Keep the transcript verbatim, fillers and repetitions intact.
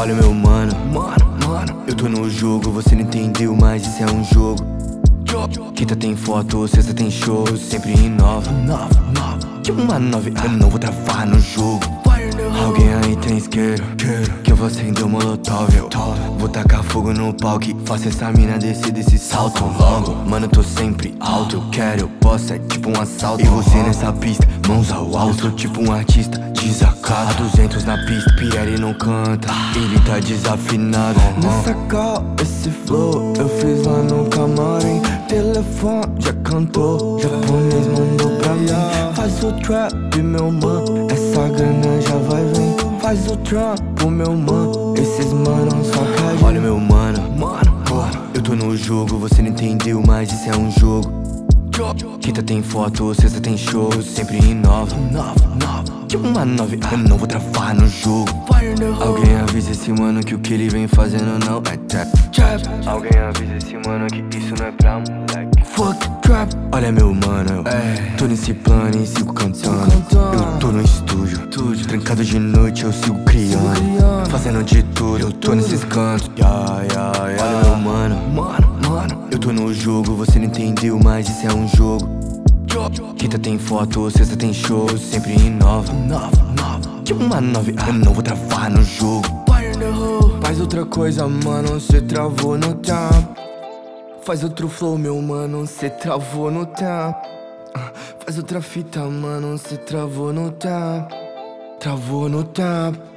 Olha meu mano, mano, mano. Eu tô no jogo, você não entendeu, mas isso é um jogo. Quinta tem foto, sexta tem show, sempre inova, nova, nova. Tipo uma nove, eu não vou travar no jogo. Alguém aí tem isqueiro, que eu vou acender o molotov. Eu vou tacar fogo no palco e faço essa mina descer desse salto longo. Mano, eu tô sempre alto, eu quero, eu posso, é tipo um assalto. E você nessa pista, mãos ao alto. Eu sou tipo um artista desacato. A duzentos na pista, Pierre não canta, ele tá desafinado. Nessa call, esse flow, eu fiz lá no camarim. Telefone já cantou, japonês mandou pra mim. Faz o trap, meu mano, essa grana já vai vir. Faz o trampo, meu mano, esses manos só caem. Olha meu mano, mano, mano. Eu tô no jogo, você não entendeu, mas isso é um jogo. Quinta tem foto, sexta tem show, sempre inova, nova, nova. Tipo uma nove, eu não vou travar no jogo. Alguém avisa esse mano que o que ele vem fazendo não é trap. Alguém avisa esse mano que isso não é pra moleque. Fuck trap. Olha meu mano, eu tô nesse plano e sigo cantando. Eu tô no estúdio, trancado de noite eu sigo criando, fazendo de tudo, eu tô nesses cantos. Yeah, yeah, yeah. Olha meu mano, mano, mano. Eu tô no jogo, você não entendeu, mas isso é um jogo. Quinta tem foto, sexta tem show, sempre inova, nova, nova. Tipo uma nove, eu não vou travar no jogo. Faz outra coisa, mano, cê travou no tempo. Faz outro flow, meu mano, cê travou no tempo. Faz outra fita, mano, cê travou no tempo. Travou no tempo.